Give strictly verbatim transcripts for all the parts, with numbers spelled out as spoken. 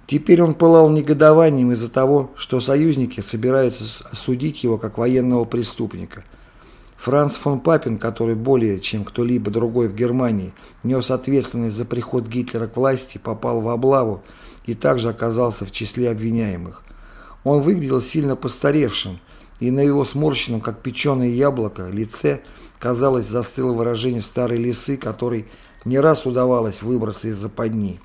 Теперь он пылал негодованием из-за того, что союзники собираются осудить его как военного преступника. Франц фон Папен, который более чем кто-либо другой в Германии нес ответственность за приход Гитлера к власти, попал в облаву и также оказался в числе обвиняемых. Он выглядел сильно постаревшим, и на его сморщенном, как печеное яблоко, лице, казалось, застыло выражение старой лисы, которой не раз удавалось выбраться из западни.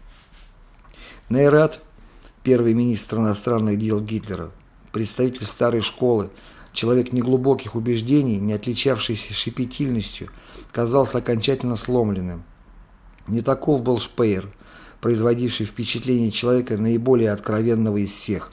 Нейрат, первый министр иностранных дел Гитлера, представитель старой школы, человек неглубоких убеждений, не отличавшийся щепетильностью, казался окончательно сломленным. Не таков был Шпеер, производивший впечатление человека наиболее откровенного из всех.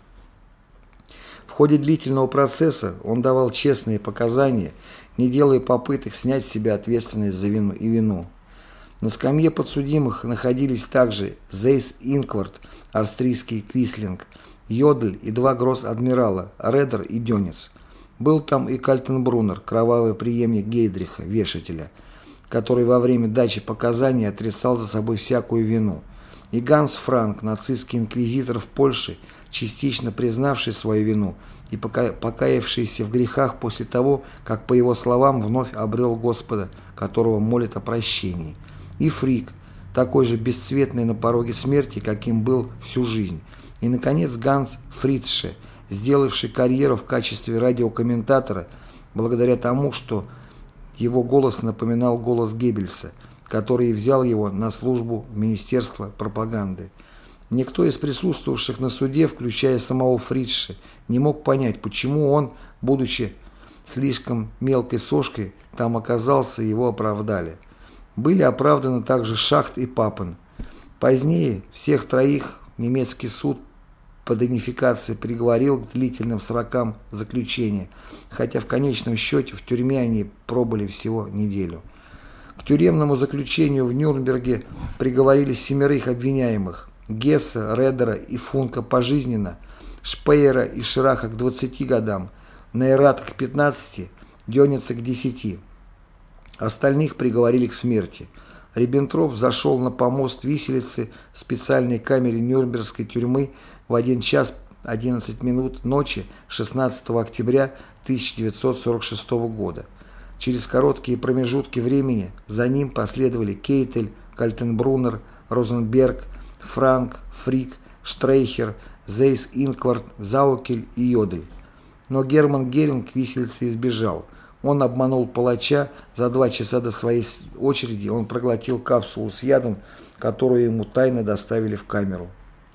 В ходе длительного процесса он давал честные показания, не делая попыток снять с себя ответственность за вину и вину. На скамье подсудимых находились также Зейс Инкварт, австрийский Квислинг, Йодль и два гросс-адмирала Редер и Дёнец. Был там и Кальтенбруннер, кровавый преемник Гейдриха, вешателя, который во время дачи показаний отрицал за собой всякую вину, и Ганс Франк, нацистский инквизитор в Польше, частично признавший свою вину и пока покаявшийся в грехах после того, как, по его словам, вновь обрел Господа, которого молит о прощении, и Фрик, такой же бесцветный на пороге смерти, каким был всю жизнь, и, наконец, Ганс Фрицше, сделавший карьеру в качестве радиокомментатора благодаря тому, что его голос напоминал голос Геббельса, который взял его на службу в Министерство пропаганды. Никто из присутствовавших на суде, включая самого Фрицше, не мог понять, почему он, будучи слишком мелкой сошкой, там оказался и его оправдали. Были оправданы также Шахт и Папен. Позднее всех троих немецкий суд под унификацией приговорил к длительным срокам заключения, хотя в конечном счете в тюрьме они пробыли всего неделю. К тюремному заключению в Нюрнберге приговорили семерых обвиняемых: Гесса, Редера и Функа пожизненно, Шпеера и Шраха к двадцати годам, Нейрата к пятнадцати, Дёница к десяти. Остальных приговорили к смерти. Риббентроп зашел на помост виселицы в специальной камере Нюрнбергской тюрьмы в один час одиннадцать минут ночи шестнадцатого октября тысяча девятьсот сорок шестого года. Через короткие промежутки времени за ним последовали Кейтель, Кальтенбруннер, Розенберг, Франк, Фрик, Штрейхер, Зейс Инкварт, Заукель и Йодль. Но Герман Геринг виселицы избежал. Он обманул палача, за два часа до своей очереди он проглотил капсулу с ядом, которую ему тайно доставили в камеру.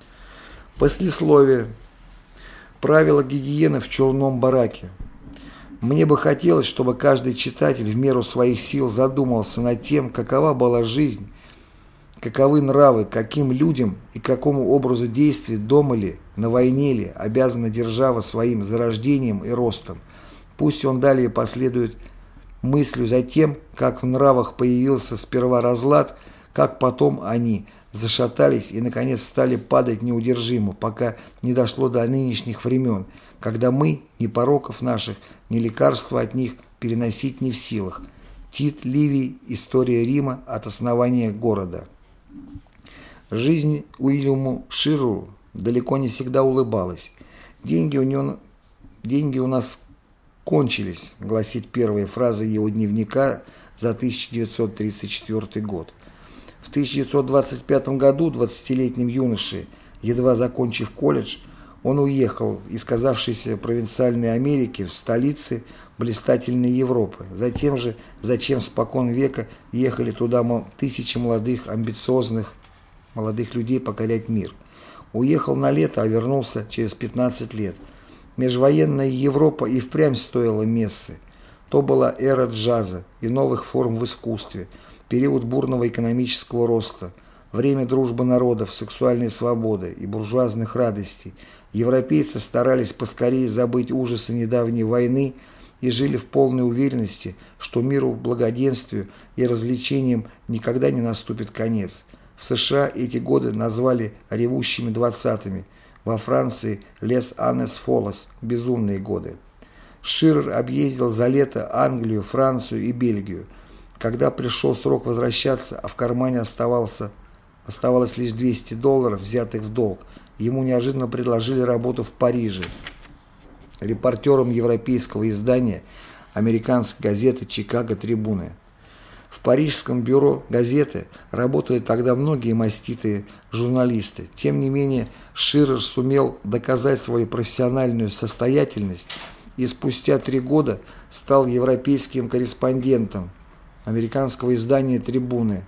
Послесловие. Правила гигиены в черном бараке. Мне бы хотелось, чтобы каждый читатель в меру своих сил задумался над тем, какова была жизнь, каковы нравы, каким людям и какому образу действий дома ли, на войне ли обязана держава своим зарождением и ростом. Пусть он далее последует мыслью за тем, как в нравах появился сперва разлад, как потом они зашатались и, наконец, стали падать неудержимо, пока не дошло до нынешних времен, когда мы, ни пороков наших, ни лекарства от них переносить не в силах. Тит Ливий. История Рима от основания города. Жизнь Уильяму Ширру далеко не всегда улыбалась. Деньги у него, деньги у нас кончились, гласит первая фраза его дневника за тысяча девятьсот тридцать четвёртый год. В тысяча девятьсот двадцать пятом году двадцатилетним юношей, едва закончив колледж, он уехал из казавшейся провинциальной Америки в столицы блистательной Европы. Затем же, зачем спокон века ехали туда тысячи молодых, амбициозных молодых людей покорять мир. Уехал на лето, а вернулся через пятнадцать лет. Межвоенная Европа и впрямь стоила мессы. То была эра джаза и новых форм в искусстве, период бурного экономического роста, время дружбы народов, сексуальной свободы и буржуазных радостей. Европейцы старались поскорее забыть ужасы недавней войны и жили в полной уверенности, что миру, благоденствию и развлечениям никогда не наступит конец. В США эти годы назвали ревущими двадцатыми, во Франции «Лес Аннес Фолос» – безумные годы. Ширрер объездил за лето Англию, Францию и Бельгию. Когда пришел срок возвращаться, а в кармане оставался, оставалось лишь двести долларов, взятых в долг, ему неожиданно предложили работу в Париже репортером европейского издания американской газеты «Чикаго Трибуны». В парижском бюро газеты работали тогда многие маститые журналисты. Тем не менее, Ширер сумел доказать свою профессиональную состоятельность и спустя три года стал европейским корреспондентом американского издания «Трибуны».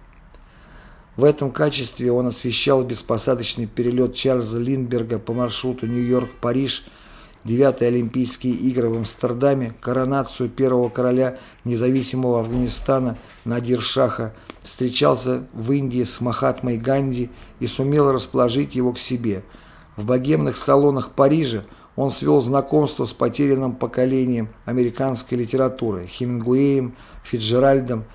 В этом качестве он освещал беспосадочный перелет Чарльза Линдберга по маршруту Нью-Йорк-Париж, девятые Олимпийские игры в Амстердаме, коронацию первого короля независимого Афганистана Надир-Шаха, встречался в Индии с Махатмой Ганди и сумел расположить его к себе. В богемных салонах Парижа он свел знакомство с потерянным поколением американской литературы Хемингуэем, Фицджеральдом,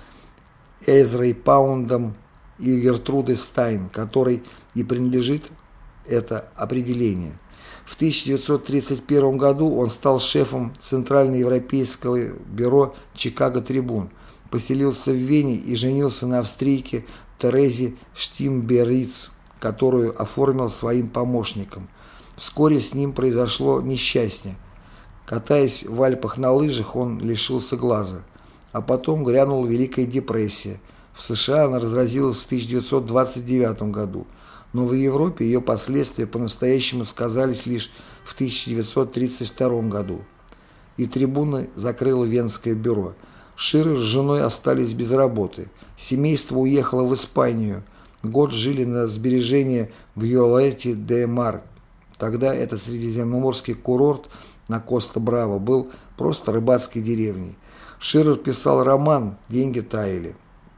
Эзрой Паундом и Гертрудой Стайн, которой и принадлежит это определение. В тысяча девятьсот тридцать первом году он стал шефом Центральноевропейского бюро «Чикаго Трибун», поселился в Вене и женился на австрийке Терезе Штимбериц, которую оформил своим помощником. Вскоре с ним произошло несчастье. Катаясь в Альпах на лыжах, он лишился глаза. А потом грянула Великая депрессия. В США она разразилась в тысяча девятьсот двадцать девятом году, но в Европе ее последствия по-настоящему сказались лишь в тысяча девятьсот тридцать втором году. И «Трибуна» закрыла Венское бюро. Ширер с женой остались без работы. Семейство уехало в Испанию. Год жили на сбережения в Юэлерте-де-Мар. Тогда этот средиземноморский курорт на Коста-Браво был просто рыбацкой деревней. Ширер писал роман «Деньги таяли».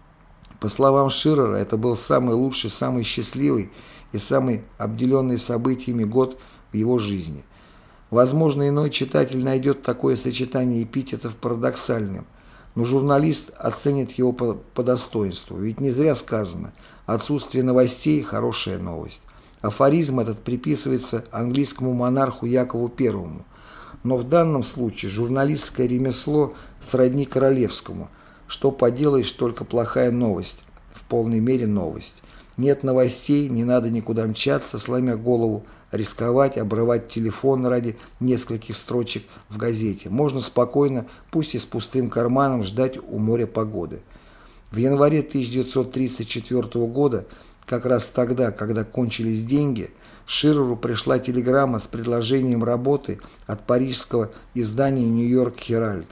По словам Ширера, это был самый лучший, самый счастливый и самый обделенный событиями год в его жизни. Возможно, иной читатель найдет такое сочетание эпитетов парадоксальным, но журналист оценит его по, по достоинству. Ведь не зря сказано: отсутствие новостей – хорошая новость. Афоризм этот приписывается английскому монарху Якову Первому. Но в данном случае журналистское ремесло сродни королевскому. Что поделаешь, только плохая новость, в полной мере новость. Нет новостей, не надо никуда мчаться, сломя голову, рисковать, обрывать телефон ради нескольких строчек в газете. Можно спокойно, пусть и с пустым карманом, ждать у моря погоды. В январе тысяча девятьсот тридцать четвёртого года, как раз тогда, когда кончились деньги, Ширеру пришла телеграмма с предложением работы от парижского издания «Нью-Йорк Херальд».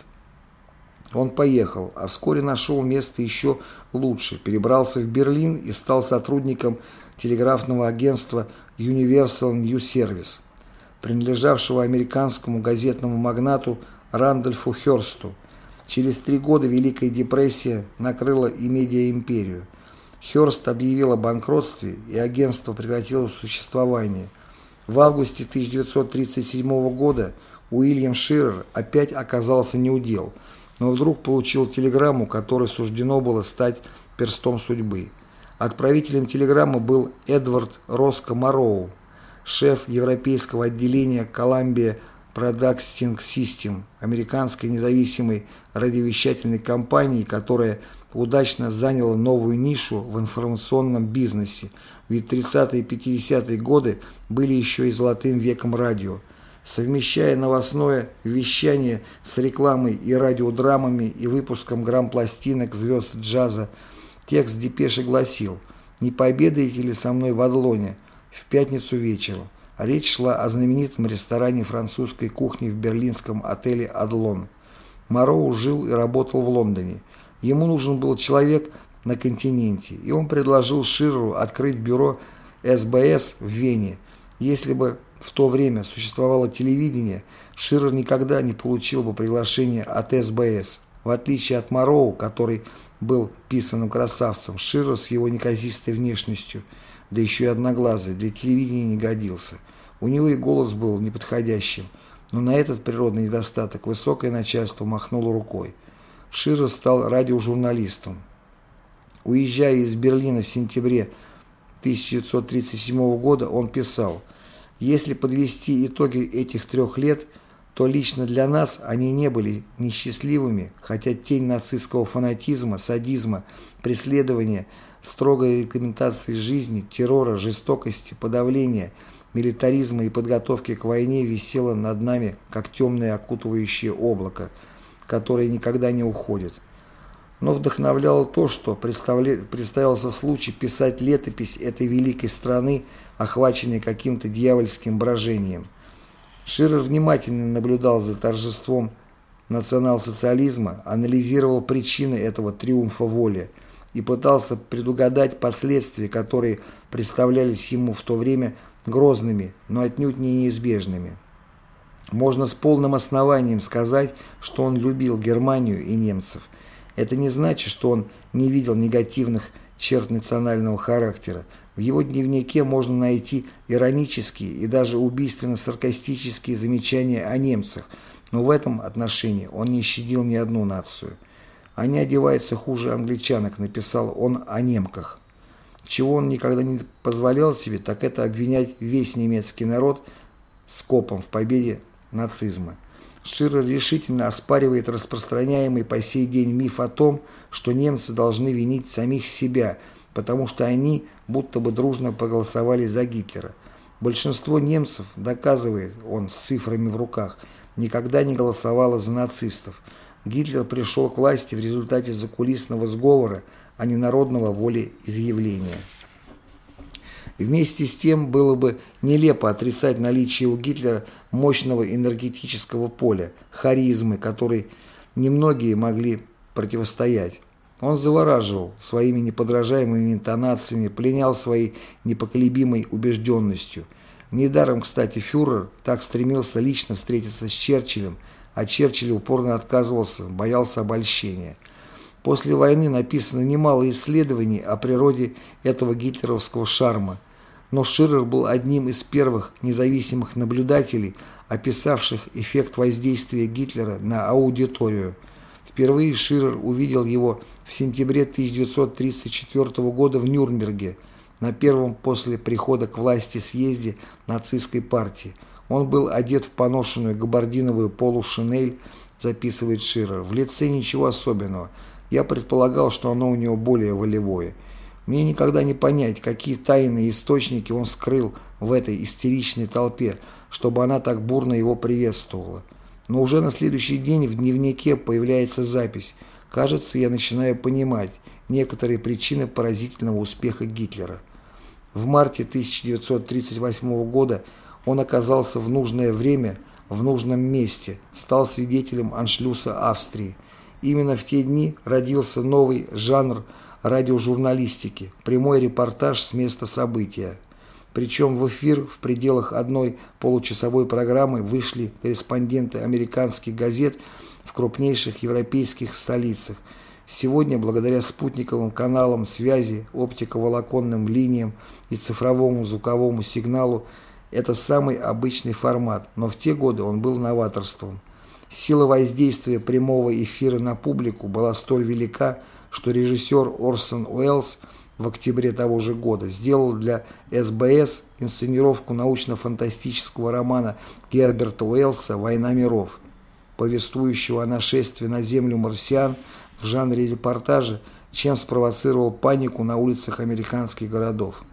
Он поехал, а вскоре нашел место еще лучше, перебрался в Берлин и стал сотрудником телеграфного агентства Universal News Service, принадлежавшего американскому газетному магнату Рандольфу Хёрсту. Через три года Великая депрессия накрыла и медиаимперию. Хёрст объявил о банкротстве, и агентство прекратило существование. В августе тысяча девятьсот тридцать седьмого года Уильям Ширер опять оказался неудел, но вдруг получил телеграмму, которой суждено было стать перстом судьбы. Отправителем телеграммы был Эдвард Роско Морроу, шеф европейского отделения Columbia Broadcasting System, американской независимой радиовещательной компании, которая удачно заняла новую нишу в информационном бизнесе, ведь тридцатые и пятидесятые годы были еще и золотым веком радио. Совмещая новостное вещание с рекламой и радиодрамами и выпуском грамм-пластинок звезд джаза, текст депеши гласил: «Не пообедаете ли со мной в Адлоне в пятницу вечером?» Речь шла о знаменитом ресторане французской кухни в берлинском отеле «Адлон». Морроу жил и работал в Лондоне. Ему нужен был человек на континенте, и он предложил Ширеру открыть бюро эс бэ эс в Вене. Если бы в то время существовало телевидение, Ширер никогда не получил бы приглашение от эс бэ эс. В отличие от Морроу, который был писаным красавцем, Ширер с его неказистой внешностью, да еще и одноглазый, для телевидения не годился. У него и голос был неподходящим, но на этот природный недостаток высокое начальство махнуло рукой. Ширер стал радиожурналистом. Уезжая из Берлина в сентябре тысяча девятьсот тридцать седьмого года, он писал: «Если подвести итоги этих трех лет, то лично для нас они не были несчастливыми, хотя тень нацистского фанатизма, садизма, преследования, строгой регламентации жизни, террора, жестокости, подавления милитаризма и подготовки к войне висело над нами, как темное окутывающее облако, которое никогда не уходит. Но вдохновляло то, что представился случай писать летопись этой великой страны, охваченной каким-то дьявольским брожением. Ширер внимательно наблюдал за торжеством национал-социализма, анализировал причины этого триумфа воли и пытался предугадать последствия, которые представлялись ему в то время грозными, но отнюдь не неизбежными. Можно с полным основанием сказать, что он любил Германию и немцев. Это не значит, что он не видел негативных черт национального характера. В его дневнике можно найти иронические и даже убийственно-саркастические замечания о немцах, но в этом отношении он не щадил ни одну нацию. «Они одеваются хуже англичанок», написал он о немках. Чего он никогда не позволял себе, так это обвинять весь немецкий народ скопом в победе нацизма. Ширер решительно оспаривает распространяемый по сей день миф о том, что немцы должны винить самих себя, потому что они будто бы дружно проголосовали за Гитлера. Большинство немцев, доказывает он с цифрами в руках, никогда не голосовало за нацистов. Гитлер пришел к власти в результате закулисного сговора, а не народного волеизъявления. Вместе с тем было бы нелепо отрицать наличие у Гитлера мощного энергетического поля, харизмы, которой немногие могли противостоять. Он завораживал своими неподражаемыми интонациями, пленял своей непоколебимой убежденностью. Недаром, кстати, фюрер так стремился лично встретиться с Черчиллем, а Черчилль упорно отказывался, боялся обольщения. После войны написано немало исследований о природе этого гитлеровского шарма, но Ширер был одним из первых независимых наблюдателей, описавших эффект воздействия Гитлера на аудиторию. Впервые Ширер увидел его в сентябре тысяча девятьсот тридцать четвёртого года в Нюрнберге, на первом после прихода к власти съезде нацистской партии. Он был одет в поношенную габардиновую полушинель, записывает Ширер. В лице ничего особенного. Я предполагал, что оно у него более волевое. Мне никогда не понять, какие тайные источники он скрыл в этой истеричной толпе, чтобы она так бурно его приветствовала. Но уже на следующий день в дневнике появляется запись. Кажется, я начинаю понимать некоторые причины поразительного успеха Гитлера. В марте тысяча девятьсот тридцать восьмого года он оказался в нужное время, в нужном месте, стал свидетелем аншлюса Австрии. Именно в те дни родился новый жанр радиожурналистики – прямой репортаж с места события. Причем в эфир в пределах одной получасовой программы вышли корреспонденты американских газет в крупнейших европейских столицах. Сегодня, благодаря спутниковым каналам связи, оптиковолоконным линиям и цифровому звуковому сигналу, это самый обычный формат, но в те годы он был новаторством. Сила воздействия прямого эфира на публику была столь велика, что режиссер Орсон Уэллс в октябре того же года сделал для эс бэ эс инсценировку научно-фантастического романа Герберта Уэллса «Война миров», повествующего о нашествии на Землю марсиан в жанре репортажа, чем спровоцировал панику на улицах американских городов.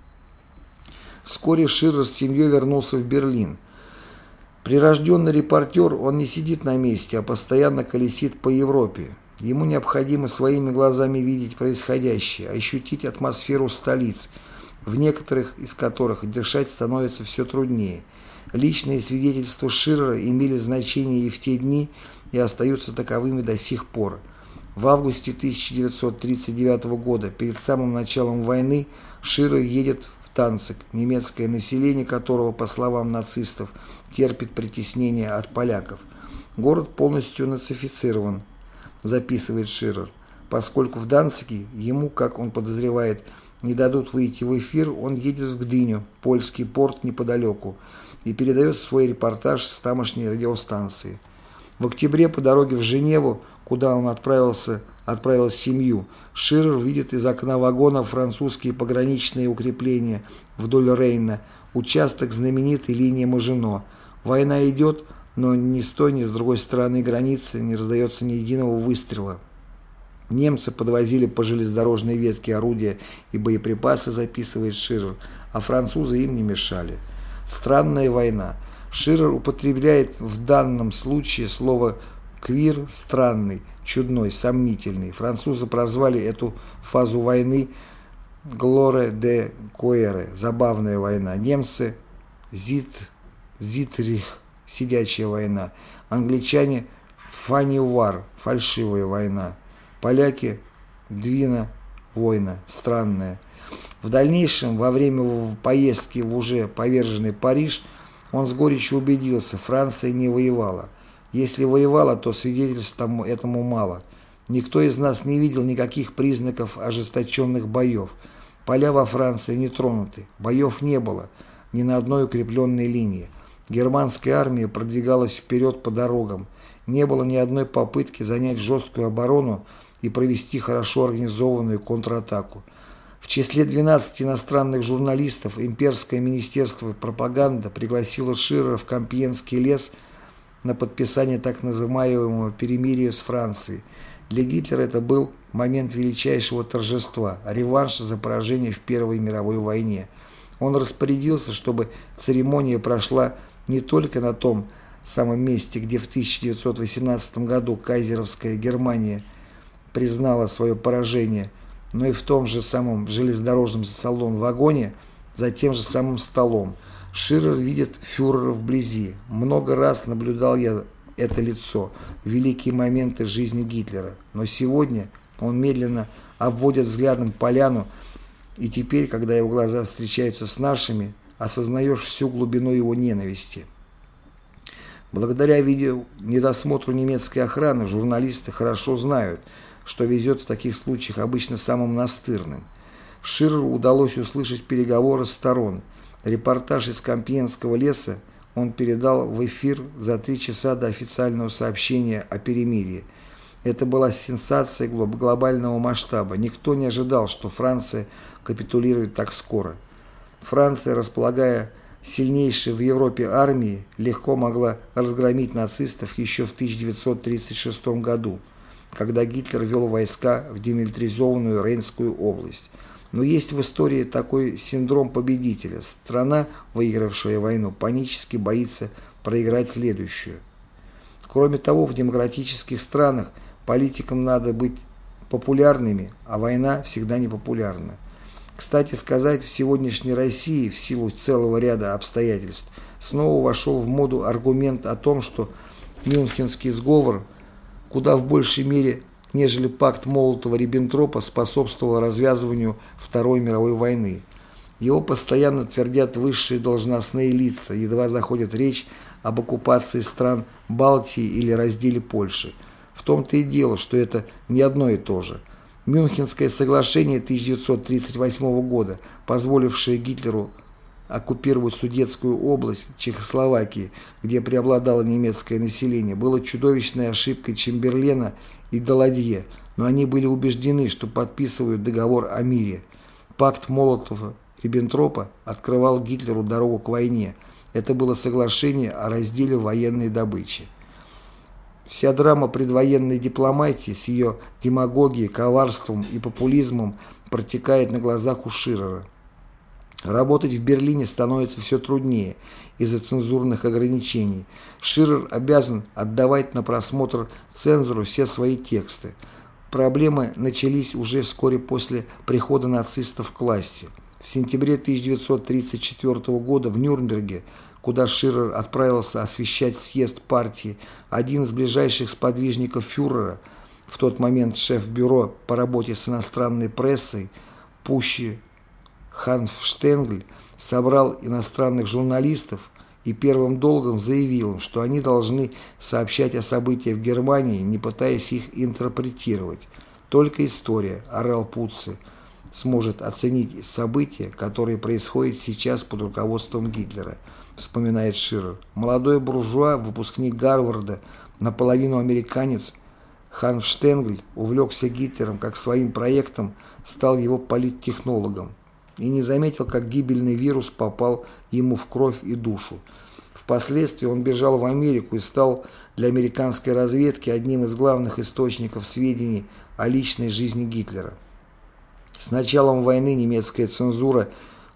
Вскоре Ширер с семьей вернулся в Берлин. Прирожденный репортер, он не сидит на месте, а постоянно колесит по Европе. Ему необходимо своими глазами видеть происходящее, ощутить атмосферу столиц, в некоторых из которых дышать становится все труднее. Личные свидетельства Ширера имели значение и в те дни, и остаются таковыми до сих пор. В августе тысяча девятьсот тридцать девятого года, перед самым началом войны, Ширер едет в Данциг, немецкое население которого, по словам нацистов, терпит притеснение от поляков. Город полностью нацифицирован, записывает Ширер. Поскольку в Данциге ему, как он подозревает, не дадут выйти в эфир, он едет в Гдыню, польский порт неподалеку, и передает свой репортаж с тамошней радиостанции. В октябре по дороге в Женеву, куда он отправился, отправил семью, Ширер видит из окна вагона французские пограничные укрепления вдоль Рейна, участок знаменитой линии Мажино. Война идет, но ни с той, ни с другой стороны границы не раздается ни единого выстрела. Немцы подвозили по железнодорожной ветке орудия и боеприпасы, записывает Ширер, а французы им не мешали. Странная война. Ширер употребляет в данном случае слово «квир» – странный, чудной, сомнительный. Французы прозвали эту фазу войны «глоре де куэре» – забавная война. Немцы – зит, зитрих – сидячая война. Англичане – фанни-вар – фальшивая война. Поляки – двина – война, странная. В дальнейшем, во время поездки в уже поверженный Париж, он с горечью убедился, Франция не воевала. Если воевала, то свидетельств этому мало. Никто из нас не видел никаких признаков ожесточенных боев. Поля во Франции не тронуты, боев не было ни на одной укрепленной линии. Германская армия продвигалась вперед по дорогам. Не было ни одной попытки занять жесткую оборону и провести хорошо организованную контратаку. В числе двенадцати иностранных журналистов имперское министерство пропаганды пригласило Ширера в Компьенский лес на подписание так называемого перемирия с Францией. Для Гитлера это был момент величайшего торжества, реванш за поражение в Первой мировой войне. Он распорядился, чтобы церемония прошла не только на том самом месте, где в тысяча девятьсот восемнадцатом году кайзеровская Германия признала свое поражение, но и в том же самом железнодорожном салон-вагоне, за тем же самым столом. Ширер видит фюрера вблизи. Много раз наблюдал я это лицо в великие моменты жизни Гитлера. Но сегодня он медленно обводит взглядом поляну, и теперь, когда его глаза встречаются с нашими, осознаешь всю глубину его ненависти. Благодаря видео недосмотру немецкой охраны журналисты хорошо знают, что везет в таких случаях обычно самым настырным. Ширеру удалось услышать переговоры сторон. Репортаж из Компьенского леса он передал в эфир за три часа до официального сообщения о перемирии. Это была сенсация глобального масштаба. Никто не ожидал, что Франция капитулирует так скоро. Франция, располагая сильнейшей в Европе армией, легко могла разгромить нацистов еще в тысяча девятьсот тридцать шестом году, когда Гитлер вел войска в демилитаризованную Рейнскую область. Но есть в истории такой синдром победителя. Страна, выигравшая войну, панически боится проиграть следующую. Кроме того, в демократических странах политикам надо быть популярными, а война всегда непопулярна. Кстати сказать, в сегодняшней России, в силу целого ряда обстоятельств, снова вошел в моду аргумент о том, что Мюнхенский сговор куда в большей мере, нежели пакт Молотова-Риббентропа, способствовал развязыванию Второй мировой войны. Его постоянно твердят высшие должностные лица, едва заходит речь об оккупации стран Балтии или разделе Польши. В том-то и дело, что это не одно и то же. Мюнхенское соглашение тысяча девятьсот тридцать восьмого года, позволившее Гитлеру оккупировать Судетскую область Чехословакии, где преобладало немецкое население, было чудовищной ошибкой Чемберлена и Даладье, но они были убеждены, что подписывают договор о мире. Пакт Молотова-Риббентропа открывал Гитлеру дорогу к войне. Это было соглашение о разделе военной добычи. Вся драма предвоенной дипломатии с ее демагогией, коварством и популизмом протекает на глазах у Ширера. Работать в Берлине становится все труднее из-за цензурных ограничений. Ширер обязан отдавать на просмотр цензору все свои тексты. Проблемы начались уже вскоре после прихода нацистов к власти. В сентябре тысяча девятьсот тридцать четвёртого года в Нюрнберге, куда Ширер отправился освещать съезд партии, один из ближайших сподвижников фюрера, в тот момент шеф бюро по работе с иностранной прессой, Пущи Ханфштенгль, собрал иностранных журналистов и первым долгом заявил им, что они должны сообщать о событиях в Германии, не пытаясь их интерпретировать. Только история, орал Путце, сможет оценить события, которые происходят сейчас под руководством Гитлера, вспоминает Ширер. Молодой буржуа, выпускник Гарварда, наполовину американец, Ханфштенгль увлекся Гитлером как своим проектом, стал его политтехнологом и не заметил, как гибельный вирус попал ему в кровь и душу. Впоследствии он бежал в Америку и стал для американской разведки одним из главных источников сведений о личной жизни Гитлера. С началом войны немецкая цензура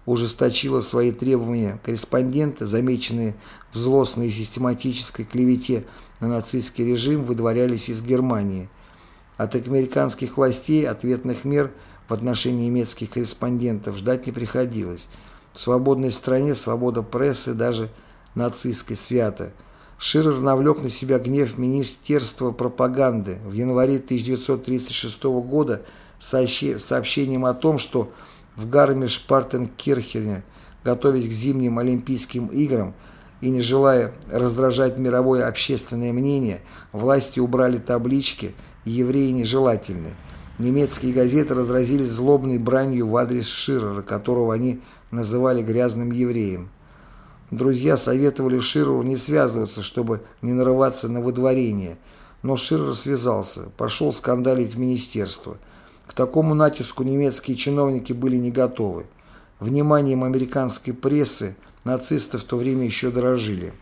ужесточила свои требования. Корреспонденты, замеченные в злостной и систематической клевете на нацистский режим, выдворялись из Германии. От американских властей ответных мер в отношении немецких корреспондентов ждать не приходилось. В свободной стране свобода прессы, даже нацистской, свята. Ширер навлек на себя гнев Министерства пропаганды в январе тысяча девятьсот тридцать шестого года сообщением о том, что в Гармиш-Партенкирхене, готовясь к зимним Олимпийским играм и не желая раздражать мировое общественное мнение, власти убрали таблички «Евреи нежелательны». Немецкие газеты разразились злобной бранью в адрес Ширера, которого они называли грязным евреем. Друзья советовали Ширеру не связываться, чтобы не нарываться на выдворение, но Ширер связался, пошел скандалить в министерство. К такому натиску немецкие чиновники были не готовы. Вниманием американской прессы нацисты в то время еще дорожили.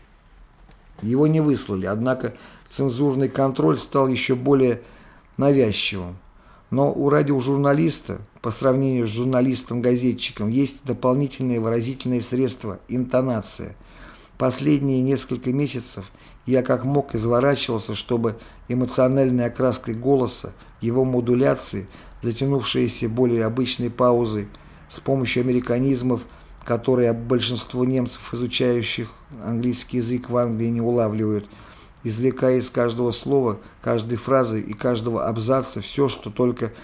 Его не выслали, однако цензурный контроль стал еще более навязчивым. Но у радиожурналиста, по сравнению с журналистом-газетчиком, есть дополнительное выразительное средство – интонация. Последние несколько месяцев я как мог изворачивался, чтобы эмоциональной окраской голоса, его модуляции, затянувшиеся более обычной паузой, с помощью американизмов, которые большинство немцев, изучающих английский язык в Англии, не улавливают, извлекая из каждого слова, каждой фразы и каждого абзаца все, что только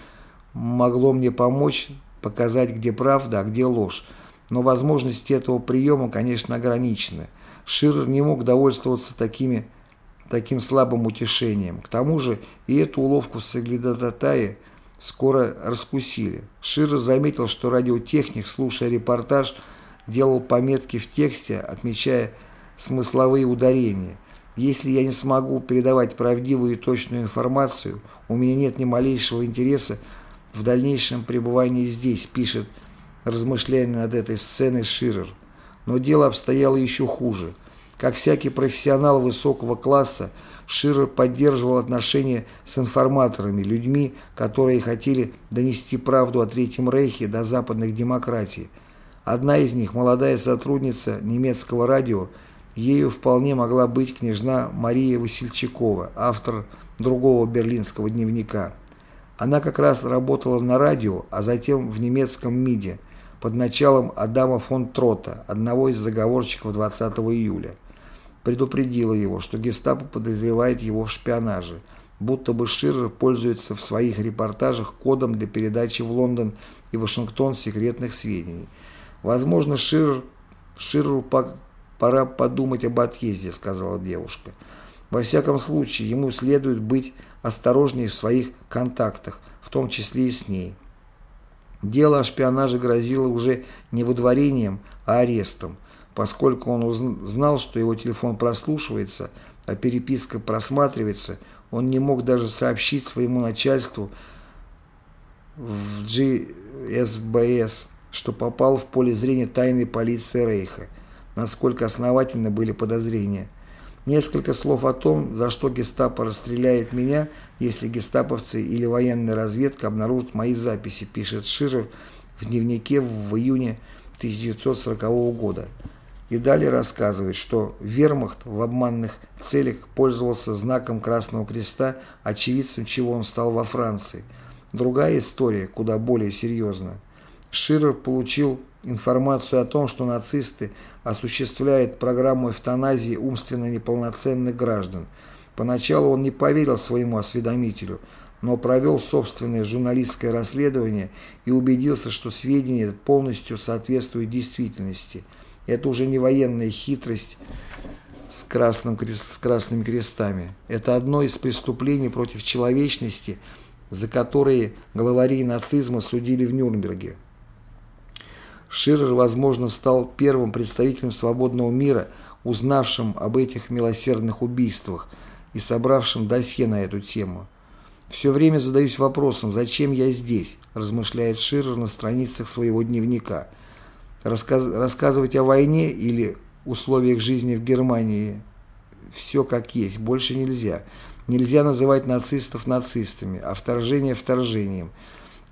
могло мне помочь показать, где правда, а где ложь. Но возможности этого приема, конечно, ограничены. Ширер не мог довольствоваться такими, таким слабым утешением. К тому же и эту уловку соглядатая скоро раскусили. Ширер заметил, что радиотехник, слушая репортаж, делал пометки в тексте, отмечая смысловые ударения. Если я не смогу передавать правдивую и точную информацию, у меня нет ни малейшего интереса в дальнейшем пребывании здесь, пишет, размышляя над этой сценой, Ширер. Но дело обстояло еще хуже. Как всякий профессионал высокого класса, Ширер поддерживал отношения с информаторами, людьми, которые хотели донести правду о Третьем Рейхе до западных демократий. Одна из них, молодая сотрудница немецкого радио, ею вполне могла быть княжна Мария Васильчакова, автор другого берлинского дневника. Она как раз работала на радио, а затем в немецком МИДе, под началом Адама фон Трота, одного из заговорщиков двадцатого июля. Предупредила его, что гестапо подозревает его в шпионаже, будто бы Ширер пользуется в своих репортажах кодом для передачи в Лондон и Вашингтон секретных сведений. Возможно, Ширер, Ширеру пора подумать об отъезде, сказала девушка. Во всяком случае, ему следует быть осторожнее в своих контактах, в том числе и с ней. Дело о шпионаже грозило уже не выдворением, а арестом, поскольку он знал, что его телефон прослушивается, а переписка просматривается, он не мог даже сообщить своему начальству в джи эс бэ эс, что попал в поле зрения тайной полиции Рейха. Насколько основательны были подозрения. Несколько слов о том, за что гестапо расстреляет меня, если гестаповцы или военная разведка обнаружат мои записи, пишет Ширер в дневнике в июне тысяча девятьсот сорокового года. И далее рассказывает, что вермахт в обманных целях пользовался знаком Красного Креста, очевидцем чего он стал во Франции. Другая история, куда более серьезная. Ширер получил информацию о том, что нацисты осуществляют программу эвтаназии умственно неполноценных граждан. Поначалу он не поверил своему осведомителю, но провел собственное журналистское расследование и убедился, что сведения полностью соответствуют действительности. Это уже не военная хитрость с, красным, с красными крестами. Это одно из преступлений против человечности, за которые главари нацизма судили в Нюрнберге. Ширер, возможно, стал первым представителем свободного мира, узнавшим об этих милосердных убийствах и собравшим досье на эту тему. «Все время задаюсь вопросом, зачем я здесь?» – размышляет Ширер на страницах своего дневника. Рассказ рассказывать о войне или условиях жизни в Германии все как есть, больше нельзя. Нельзя называть нацистов нацистами, а вторжение вторжением.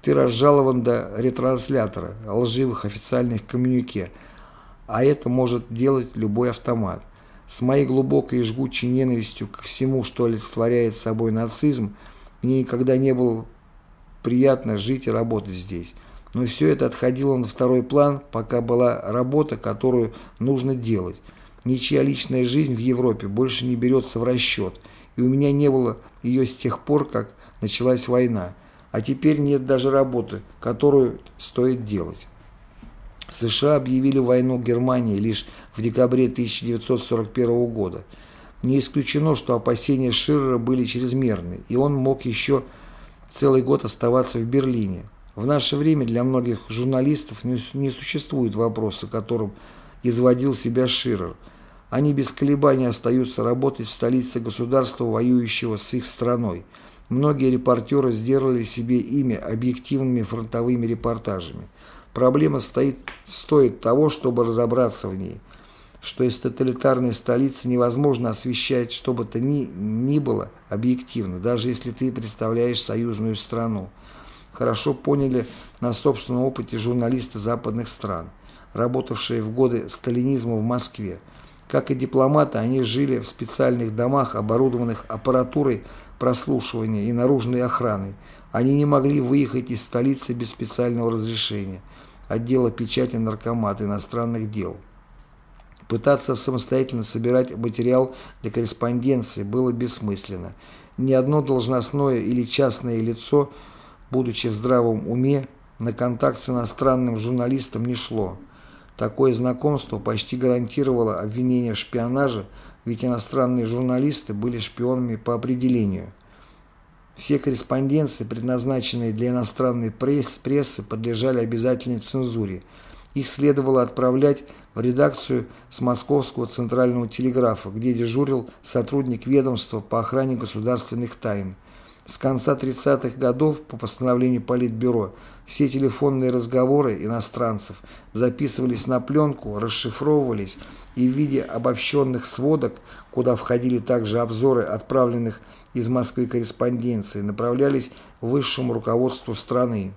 Ты разжалован до ретранслятора лживых официальных коммюнике, а это может делать любой автомат. С моей глубокой и жгучей ненавистью ко всему, что олицетворяет собой нацизм, мне никогда не было приятно жить и работать здесь. Но все это отходило на второй план, пока была работа, которую нужно делать. Ничья личная жизнь в Европе больше не берется в расчет, и у меня не было ее с тех пор, как началась война. А теперь нет даже работы, которую стоит делать. США объявили войну Германии лишь в декабре тысяча девятьсот сорок первого года. Не исключено, что опасения Ширера были чрезмерны, и он мог еще целый год оставаться в Берлине. В наше время для многих журналистов не существует вопроса, которым изводил себя Ширер. Они без колебаний остаются работать в столице государства, воюющего с их страной. Многие репортеры сделали себе имя объективными фронтовыми репортажами. Проблема стоит, стоит того, чтобы разобраться в ней, что из тоталитарной столицы невозможно освещать что бы то ни, ни было объективно, даже если ты представляешь союзную страну. Хорошо поняли на собственном опыте журналисты западных стран, работавшие в годы сталинизма в Москве. Как и дипломаты, они жили в специальных домах, оборудованных аппаратурой прослушивания и наружной охраной. Они не могли выехать из столицы без специального разрешения отдела печати наркомата иностранных дел. Пытаться самостоятельно собирать материал для корреспонденции было бессмысленно. Ни одно должностное или частное лицо, будучи в здравом уме, на контакт с иностранным журналистом не шло. Такое знакомство почти гарантировало обвинение в шпионаже, ведь иностранные журналисты были шпионами по определению. Все корреспонденции, предназначенные для иностранной пресс, прессы, подлежали обязательной цензуре. Их следовало отправлять в редакцию с Московского центрального телеграфа, где дежурил сотрудник ведомства по охране государственных тайн. С конца тридцатых годов по постановлению Политбюро все телефонные разговоры иностранцев записывались на пленку, расшифровывались и в виде обобщенных сводок, куда входили также обзоры отправленных из Москвы корреспонденции, направлялись высшему руководству страны.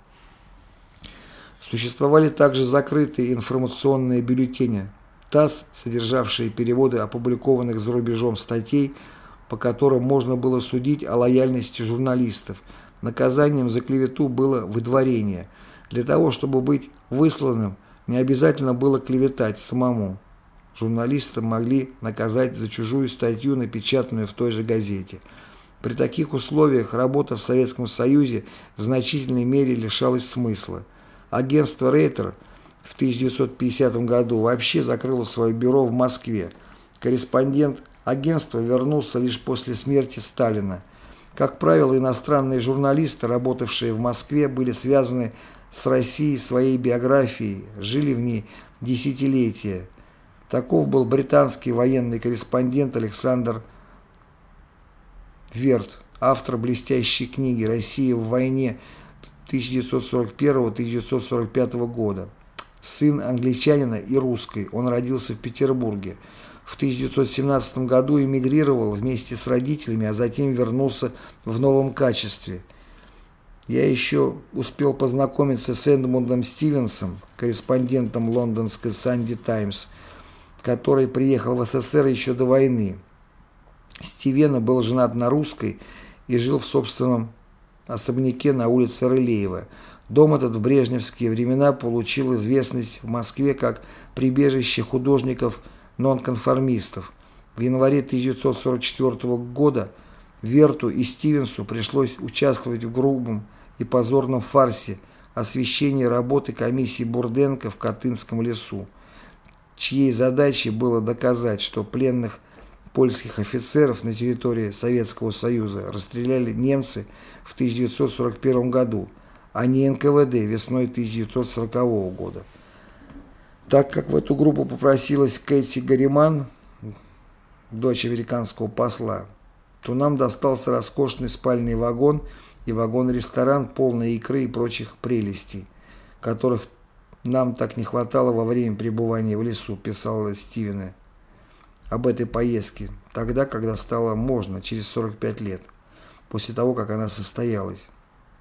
Существовали также закрытые информационные бюллетени ТАСС, содержавшие переводы опубликованных за рубежом статей, по которым можно было судить о лояльности журналистов. Наказанием за клевету было выдворение. Для того, чтобы быть высланным, не обязательно было клеветать самому. Журналиста могли наказать за чужую статью, напечатанную в той же газете. При таких условиях работа в Советском Союзе в значительной мере лишалась смысла. Агентство Рейтер в тысяча девятьсот пятидесятом году вообще закрыло свое бюро в Москве. Корреспондент агентства вернулся лишь после смерти Сталина. Как правило, иностранные журналисты, работавшие в Москве, были связаны с Россией своей биографией, жили в ней десятилетия. Таков был британский военный корреспондент Александр Верт, автор блестящей книги «Россия в войне» тысяча девятьсот сорок первого — тысяча девятьсот сорок пятого года. Сын англичанина и русской, он родился в Петербурге. В тысяча девятьсот семнадцатом году эмигрировал вместе с родителями, а затем вернулся в новом качестве. Я еще успел познакомиться с Эдмундом Стивенсом, корреспондентом лондонской «Санди Таймс», который приехал в СССР еще до войны. Стивена был женат на русской и жил в собственном особняке на улице Рылеева. Дом этот в брежневские времена получил известность в Москве как прибежище художников-нонконформистов. В январе тысяча девятьсот сорок четвёртого года Верту и Стивенсу пришлось участвовать в грубом и позорном фарсе освещения работы комиссии Бурденко в Катынском лесу, чьей задачей было доказать, что пленных польских офицеров на территории Советского Союза расстреляли немцы в тысяча девятьсот сорок первом году, а не эн ка вэ дэ весной тысяча девятьсот сорокового года. Так как в эту группу попросилась Кэти Гарриман, дочь американского посла, то нам достался роскошный спальный вагон и вагон-ресторан, полный икры и прочих прелестей, которых нам так не хватало во время пребывания в лесу, писала Стивена об этой поездке, тогда, когда стало можно, через сорок пять лет, после того, как она состоялась.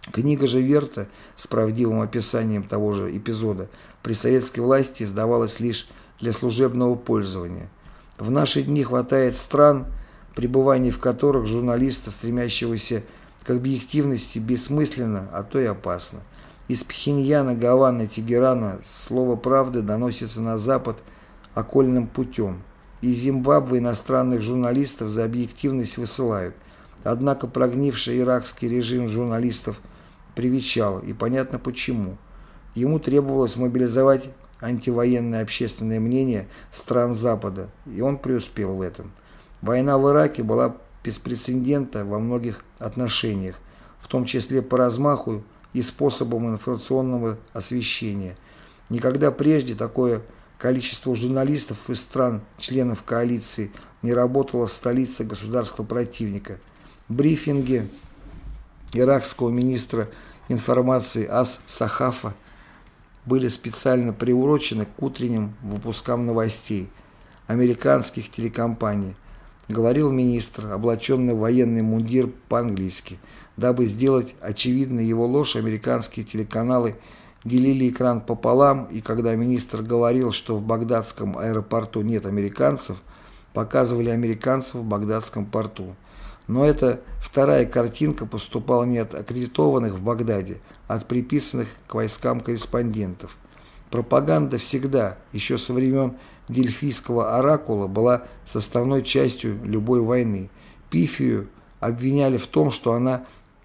Книга же Верта с правдивым описанием того же эпизода при советской власти издавалась лишь для служебного пользования. В наши дни хватает стран, пребывание в которых журналиста, стремящегося к объективности, бессмысленно, а то и опасно. Из Пхеньяна, Гаваны, Тегерана слово правды доносится на Запад окольным путем. Из Зимбабве иностранных журналистов за объективность высылают. Однако прогнивший иракский режим журналистов привечал, и понятно почему. Ему требовалось мобилизовать антивоенное общественное мнение стран Запада, и он преуспел в этом. Война в Ираке была без прецедента во многих отношениях, в том числе по размаху и способам информационного освещения. Никогда прежде такое количество журналистов из стран, членов коалиции, не работало в столице государства противника. Брифинги иракского министра информации Ас-Сахафа были специально приурочены к утренним выпускам новостей американских телекомпаний, говорил министр, облаченный в военный мундир по-английски. Дабы сделать очевидной его ложь, американские телеканалы делили экран пополам, и когда министр говорил, что в багдадском аэропорту нет американцев, показывали американцев в багдадском порту. Но эта вторая картинка поступала не от аккредитованных в Багдаде, а от приписанных к войскам корреспондентов. Пропаганда всегда, еще со времен Дельфийского оракула, была составной частью любой войны. Пифию обвиняли в том, что она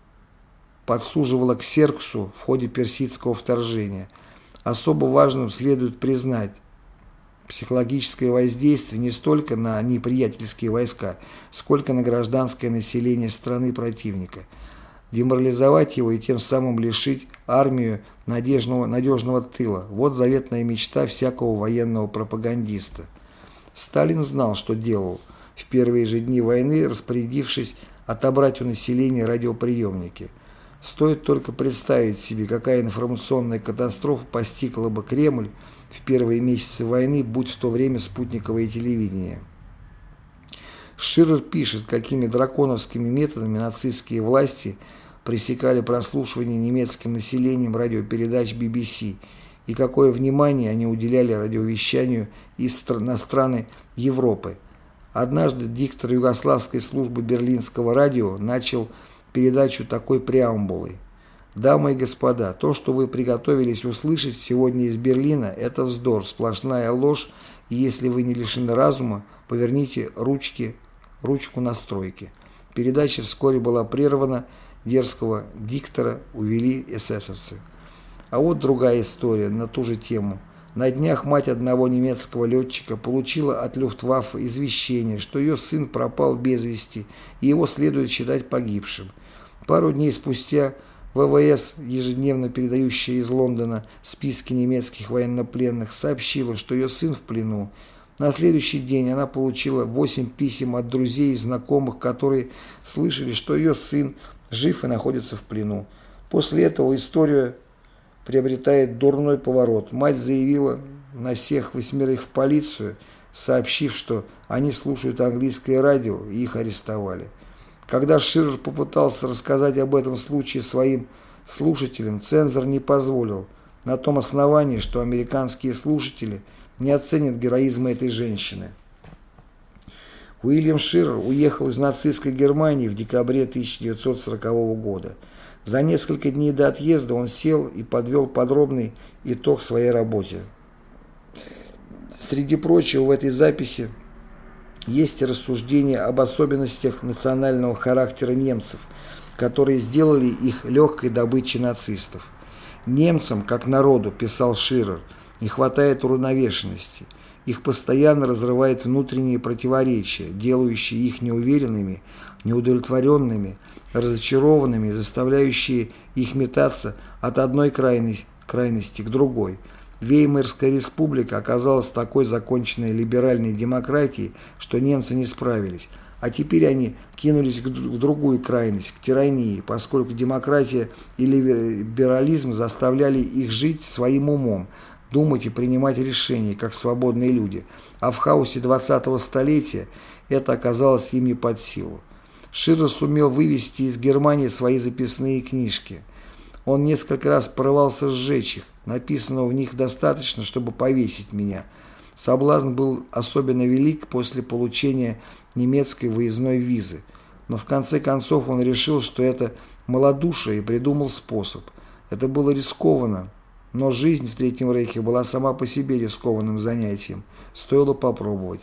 подсуживала Ксерксу в ходе персидского вторжения. Особо важным следует признать психологическое воздействие не столько на неприятельские войска, сколько на гражданское население страны противника. Деморализовать его и тем самым лишить армию надежного, надежного тыла. Вот заветная мечта всякого военного пропагандиста. Сталин знал, что делал, в первые же дни войны распорядившись отобрать у населения радиоприемники. Стоит только представить себе, какая информационная катастрофа постигла бы Кремль в первые месяцы войны, будь в то время спутниковое телевидение. Ширер пишет, какими драконовскими методами нацистские власти пресекали прослушивание немецким населением радиопередач би би си и какое внимание они уделяли радиовещанию из на страны Европы. Однажды диктор югославской службы берлинского радио начал передачу такой преамбулой. «Дамы и господа, то, что вы приготовились услышать сегодня из Берлина, это вздор, сплошная ложь, и если вы не лишены разума, поверните ручки, ручку настройки». Передача вскоре была прервана, дерзкого диктора увели эсэсовцы. А вот другая история на ту же тему. На днях мать одного немецкого летчика получила от Люфтваффе извещение, что ее сын пропал без вести, и его следует считать погибшим. Пару дней спустя вэ вэ эс, ежедневно передающая из Лондона списки немецких военнопленных, сообщила, что ее сын в плену. На следующий день она получила восемь писем от друзей и знакомых, которые слышали, что ее сын жив и находится в плену. После этого история приобретает дурной поворот. Мать заявила на всех восьмерых в полицию, сообщив, что они слушают английское радио и их арестовали. Когда Ширер попытался рассказать об этом случае своим слушателям, цензор не позволил, на том основании, что американские слушатели не оценят героизма этой женщины. Уильям Ширер уехал из нацистской Германии в декабре тысяча девятьсот сорокового года. За несколько дней до отъезда он сел и подвел подробный итог своей работе. Среди прочего в этой записи есть рассуждения об особенностях национального характера немцев, которые сделали их легкой добычей нацистов. Немцам, как народу, писал Ширер, не хватает уравновешенности. Их постоянно разрывает внутренние противоречия, делающие их неуверенными, неудовлетворенными, разочарованными, заставляющие их метаться от одной крайности, крайности к другой. Веймарская республика оказалась такой законченной либеральной демократией, что немцы не справились. А теперь они кинулись в другую крайность, к тирании, поскольку демократия и либерализм заставляли их жить своим умом, думать и принимать решения, как свободные люди. А в хаосе двадцатого столетия это оказалось им не под силу. Ширер сумел вывести из Германии свои записные книжки. Он несколько раз порывался сжечь их. Написанного в них достаточно, чтобы повесить меня. Соблазн был особенно велик после получения немецкой выездной визы. Но в конце концов он решил, что это малодушие, и придумал способ. Это было рискованно, но жизнь в Третьем Рейхе была сама по себе рискованным занятием. Стоило попробовать.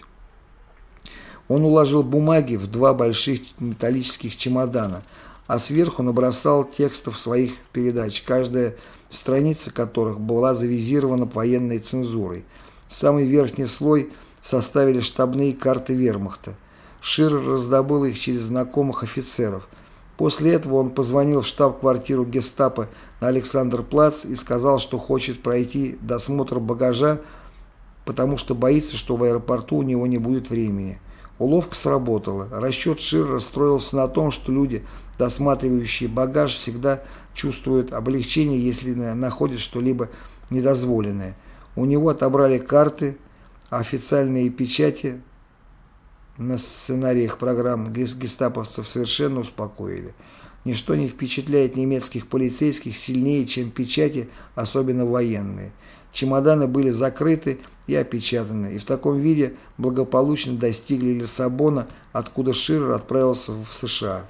Он уложил бумаги в два больших металлических чемодана, а сверху набросал текстов своих передач, каждая страница которых была завизирована военной цензурой. Самый верхний слой составили штабные карты вермахта. Ширер раздобыл их через знакомых офицеров. После этого он позвонил в штаб-квартиру гестапо на Александр-Плац и сказал, что хочет пройти досмотр багажа, потому что боится, что в аэропорту у него не будет времени. Уловка сработала. Расчет Ширера строился на том, что люди, досматривающие багаж, всегда чувствуют облегчение, если находят что-либо недозволенное. У него отобрали карты, а официальные печати на сценариях программ гестаповцев совершенно успокоили. Ничто не впечатляет немецких полицейских сильнее, чем печати, особенно военные. Чемоданы были закрыты и опечатаны, и в таком виде благополучно достигли Лиссабона, откуда Ширер отправился в США.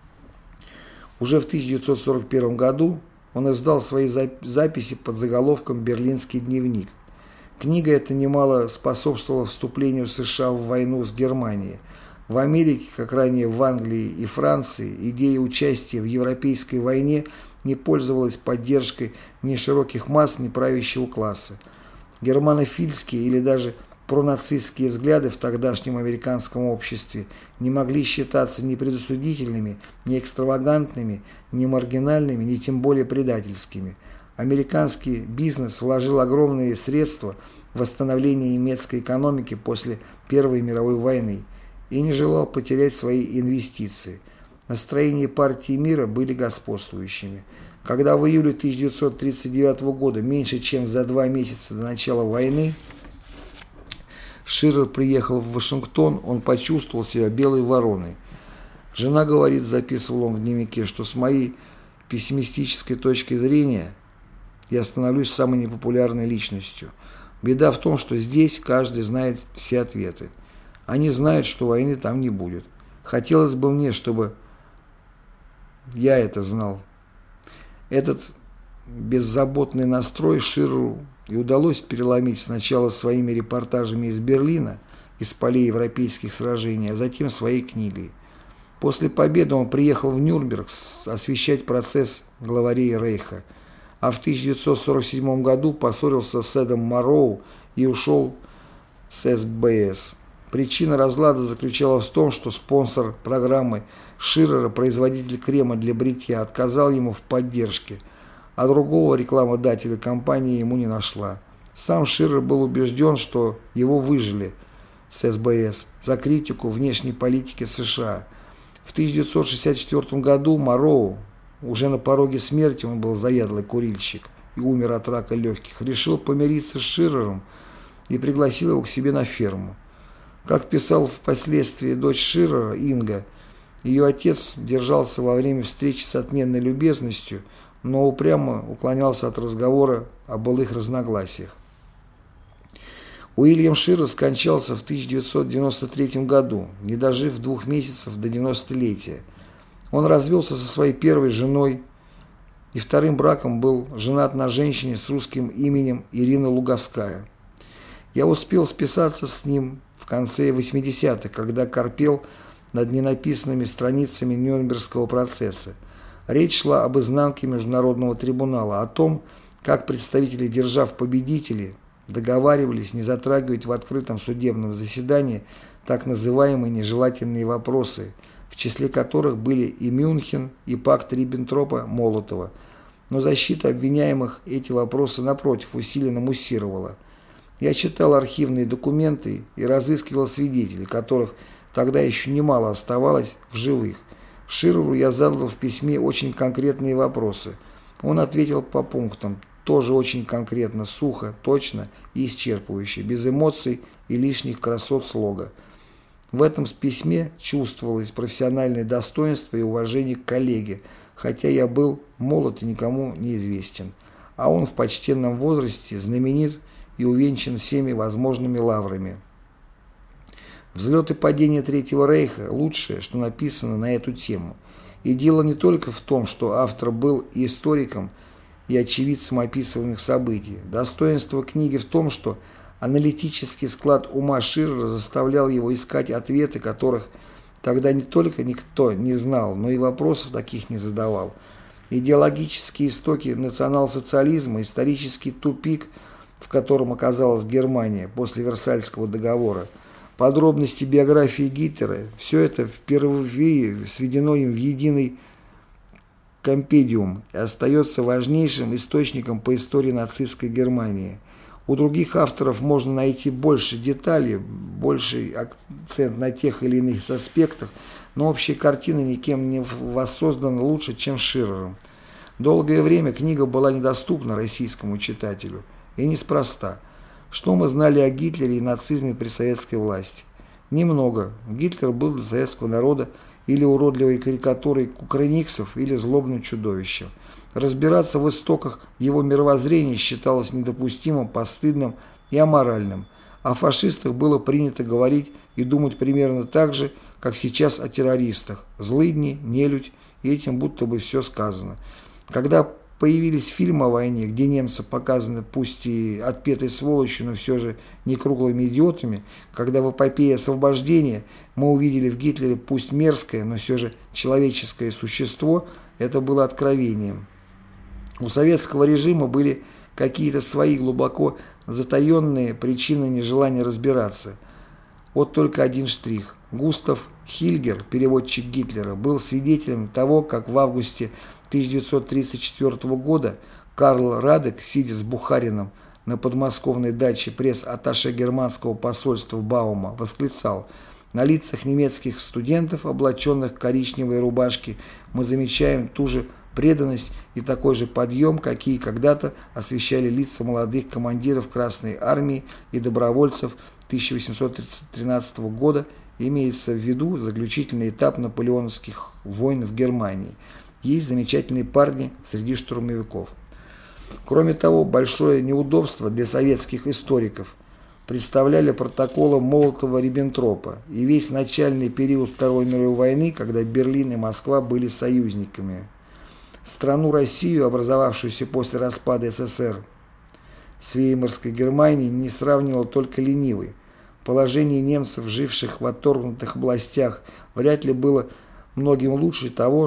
Уже в тысяча девятьсот сорок первом году он издал свои записи под заголовком «Берлинский дневник». Книга эта немало способствовала вступлению США в войну с Германией. В Америке, как ранее в Англии и Франции, идея участия в Европейской войне не пользовалась поддержкой ни широких масс, ни правящего класса. Германофильские или даже пронацистские взгляды в тогдашнем американском обществе не могли считаться ни предосудительными, ни экстравагантными, ни маргинальными, ни тем более предательскими. Американский бизнес вложил огромные средства в восстановление немецкой экономики после Первой мировой войны и не желал потерять свои инвестиции. Настроения партии мира были господствующими. Когда в июле тысяча девятьсот тридцать девятого года, меньше чем за два месяца до начала войны, Ширер приехал в Вашингтон, он почувствовал себя белой вороной. Жена говорит, записывал он в дневнике, что с моей пессимистической точки зрения я становлюсь самой непопулярной личностью. Беда в том, что здесь каждый знает все ответы. Они знают, что войны там не будет. Хотелось бы мне, чтобы я это знал. Этот беззаботный настрой Ширеру и удалось переломить сначала своими репортажами из Берлина, из полей европейских сражений, а затем своей книгой. После победы он приехал в Нюрнберг освещать процесс главарей Рейха, а в тысяча девятьсот сорок седьмом году поссорился с Эдом Морроу и ушел с эс бэ эс. Причина разлада заключалась в том, что спонсор программы Ширера, производитель крема для бритья, отказал ему в поддержке, а другого рекламодателя компания ему не нашла. Сам Ширер был убежден, что его выжили с эс бэ эс за критику внешней политики США. В тысяча девятьсот шестьдесят четвёртом году Морроу, уже на пороге смерти, он был заядлый курильщик и умер от рака легких, решил помириться с Ширером и пригласил его к себе на ферму. Как писал впоследствии дочь Ширера, Инга, ее отец держался во время встречи с отменной любезностью, но упрямо уклонялся от разговора о былых разногласиях. Уильям Ширер скончался в тысяча девятьсот девяносто третьем году, не дожив двух месяцев до девяностолетия. Он развелся со своей первой женой и вторым браком был женат на женщине с русским именем Ирина Луговская. Я успел списаться с ним в конце восьмидесятых, когда корпел над ненаписанными страницами Нюрнбергского процесса. Речь шла об изнанке Международного трибунала, о том, как представители держав-победителей договаривались не затрагивать в открытом судебном заседании так называемые нежелательные вопросы, в числе которых были и Мюнхен, и пакт Риббентропа-Молотова. Но защита обвиняемых эти вопросы, напротив, усиленно муссировала. Я читал архивные документы и разыскивал свидетелей, которых тогда еще немало оставалось в живых. Ширеру я задал в письме очень конкретные вопросы. Он ответил по пунктам, тоже очень конкретно, сухо, точно и исчерпывающе, без эмоций и лишних красот слога. В этом письме чувствовалось профессиональное достоинство и уважение к коллеге, хотя я был молод и никому не известен, а он в почтенном возрасте знаменит и увенчан всеми возможными лаврами. «Взлет и падение Третьего Рейха» – лучшее, что написано на эту тему. И дело не только в том, что автор был и историком, и очевидцем описываемых событий. Достоинство книги в том, что аналитический склад ума Ширера заставлял его искать ответы, которых тогда не только никто не знал, но и вопросов таких не задавал. Идеологические истоки национал-социализма, исторический тупик, в котором оказалась Германия после Версальского договора, подробности биографии Гитлера – все это впервые сведено им в единый компендиум и остается важнейшим источником по истории нацистской Германии. У других авторов можно найти больше деталей, больший акцент на тех или иных аспектах, но общая картина никем не воссоздана лучше, чем Ширером. Долгое время книга была недоступна российскому читателю, и неспроста. Что мы знали о Гитлере и нацизме при советской власти? Немного. Гитлер был для советского народа или уродливой карикатурой кукрыниксов, или злобным чудовищем. Разбираться в истоках его мировоззрения считалось недопустимым, постыдным и аморальным. О фашистах было принято говорить и думать примерно так же, как сейчас о террористах. Злыдни, нелюдь, и этим будто бы все сказано. Когда появились фильмы о войне, где немцы показаны пусть и отпетой сволочью, но все же не круглыми идиотами, когда в эпопее освобождения мы увидели в Гитлере пусть мерзкое, но все же человеческое существо, это было откровением. У советского режима были какие-то свои глубоко затаенные причины нежелания разбираться. Вот только один штрих. Густав Хильгер, переводчик Гитлера, был свидетелем того, как в августе тысяча девятьсот тридцать четвёртого года Карл Радек, сидя с Бухарином на подмосковной даче пресс-атташе германского посольства Баума, восклицал: «На лицах немецких студентов, облаченных в коричневые рубашки, мы замечаем ту же преданность и такой же подъем, какие когда-то освещали лица молодых командиров Красной Армии и добровольцев тысяча восемьсот тринадцатого года, имеется в виду заключительный этап наполеоновских войн в Германии. Есть замечательные парни среди штурмовиков». Кроме того, большое неудобство для советских историков представляли протоколы Молотова-Риббентропа и весь начальный период Второй мировой войны, когда Берлин и Москва были союзниками. Страну Россию, образовавшуюся после распада СССР, с Веймарской Германией не сравнивал только ленивый. Положение немцев, живших в отторгнутых областях, вряд ли было многим лучше того,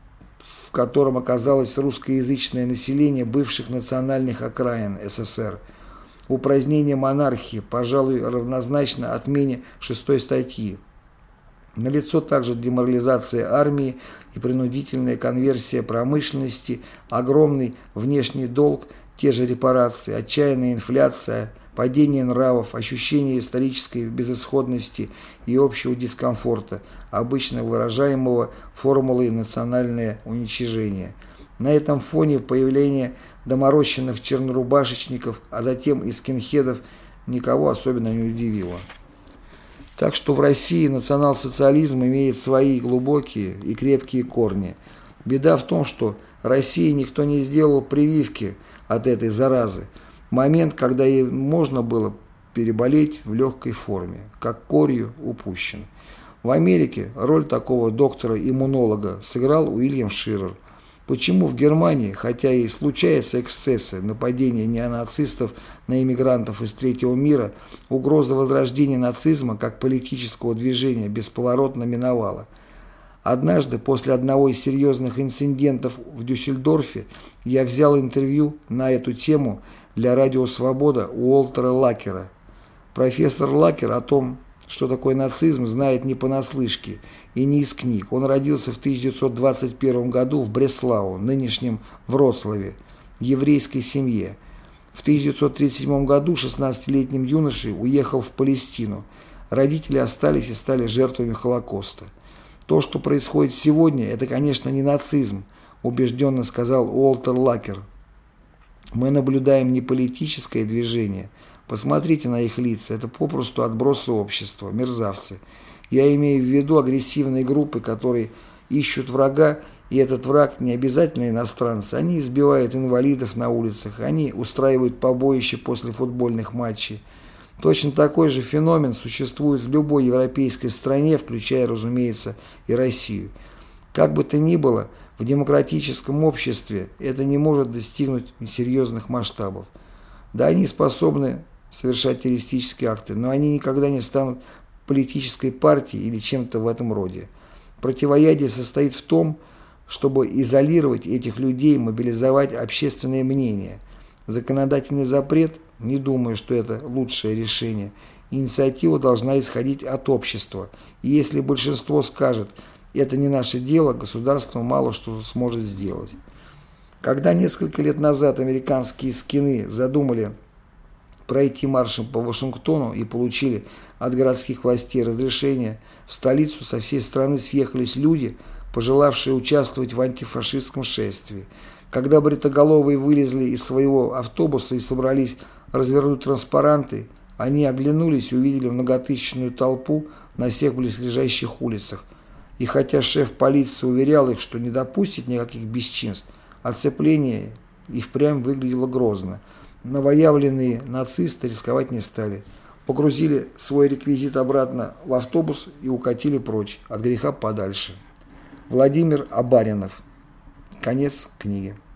в котором оказалось русскоязычное население бывших национальных окраин СССР. Упразднение монархии, пожалуй, равнозначно отмене шестой статьи. Налицо также деморализация армии и принудительная конверсия промышленности, огромный внешний долг, те же репарации, отчаянная инфляция, падение нравов, ощущение исторической безысходности и общего дискомфорта, обычно выражаемого формулой «национальное уничижение». На этом фоне появление доморощенных чернорубашечников, а затем и скинхедов, никого особенно не удивило. Так что в России национал-социализм имеет свои глубокие и крепкие корни. Беда в том, что России никто не сделал прививки от этой заразы. Момент, когда ей можно было переболеть в легкой форме, как корью, упущен. В Америке роль такого доктора-иммунолога сыграл Уильям Ширер. Почему в Германии, хотя и случаются эксцессы, нападения неонацистов на иммигрантов из третьего мира, угроза возрождения нацизма как политического движения бесповоротно миновала? Однажды, после одного из серьезных инцидентов в Дюссельдорфе, я взял интервью на эту тему для радио «Свобода» у Уолтера Лакера. Профессор Лакер о том, что такое нацизм, знает не понаслышке и не из книг. Он родился в тысяча девятьсот двадцать первом году в Бреслау, нынешнем Вроцлаве, еврейской семье. В тысяча девятьсот тридцать седьмом году шестнадцатилетним юношей уехал в Палестину. Родители остались и стали жертвами Холокоста. То, что происходит сегодня, это, конечно, не нацизм, убежденно сказал Уолтер Лакер. Мы наблюдаем не политическое движение. Посмотрите на их лица, это попросту отбросы общества, мерзавцы. Я имею в виду агрессивные группы, которые ищут врага И этот враг не обязательно иностранцы. Они избивают инвалидов на улицах, они устраивают побоища после футбольных матчей. Точно такой же феномен существует в любой европейской стране, включая, разумеется, и Россию. Как бы то ни было, в демократическом обществе это не может достигнуть серьезных масштабов. Да, они способны совершать террористические акты, но они никогда не станут политической партией или чем-то в этом роде. Противоядие состоит в том, чтобы изолировать этих людей, мобилизовать общественное мнение. Законодательный запрет, не думаю, что это лучшее решение. Инициатива должна исходить от общества. И если большинство скажет, это не наше дело, государство мало что сможет сделать. Когда несколько лет назад американские скины задумали пройти маршем по Вашингтону и получили от городских властей разрешение, в столицу со всей страны съехались люди, пожелавшие участвовать в антифашистском шествии. Когда бритоголовые вылезли из своего автобуса и собрались развернуть транспаранты, они оглянулись и увидели многотысячную толпу на всех близлежащих улицах. И хотя шеф полиции уверял их, что не допустит никаких бесчинств, оцепление и впрямь выглядело грозно. Новоявленные нацисты рисковать не стали. Погрузили свой реквизит обратно в автобус и укатили прочь, от греха подальше. Владимир Абаринов. Конец книги.